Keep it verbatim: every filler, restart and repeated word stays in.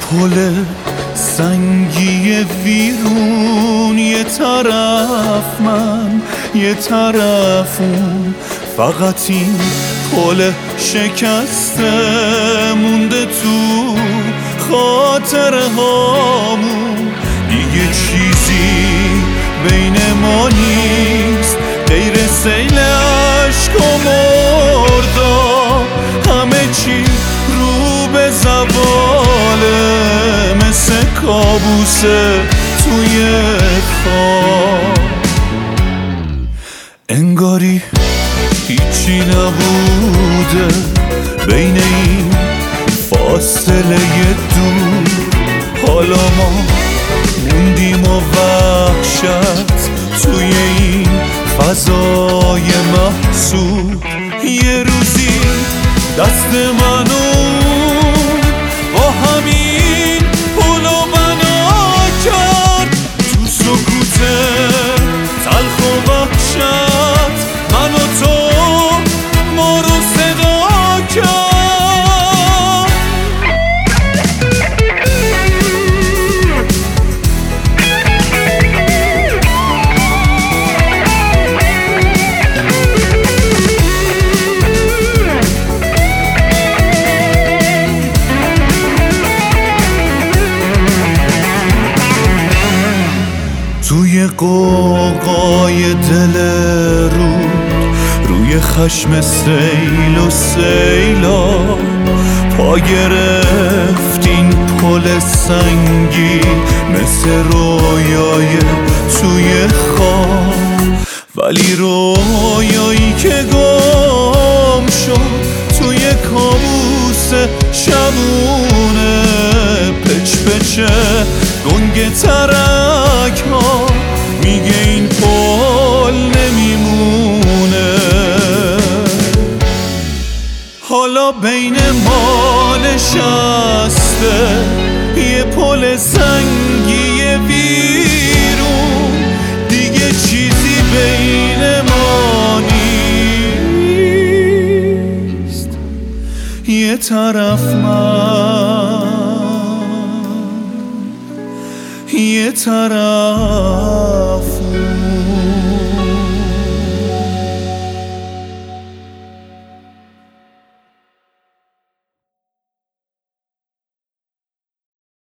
پل سنگی ویرون، یه طرف من یه طرف اون، فقط این پل شکسته مونده تو خاطره هامون. دیگه چیزی بین ما نیست غیر سیل عشق و مردا، همه چی رو به زواله مثل کابوسه توی خواب. انگاری هیچی نبوده بین این فاصله دور، حالا ما موندیم و وحشت توی این فضای محصور. یه روزی دست منو با همین پلو بنا کرد، تو سکوت تلخ و وحشت من و تو ما رو صدا کرد. توی قوقای دل رود، روی خشم سیل و سیلا، پا گرفت این پل سنگی مثل رویای توی خواب. ولی رویایی که گم شد توی کابوس شبونه، پچ پچه گنگ ترک ها میگه این پل نمیمونه. حالا بین ما نشسته یه پل سنگی ویرون، دیگه چیزی بین ما نیست. یه طرف من یه طرف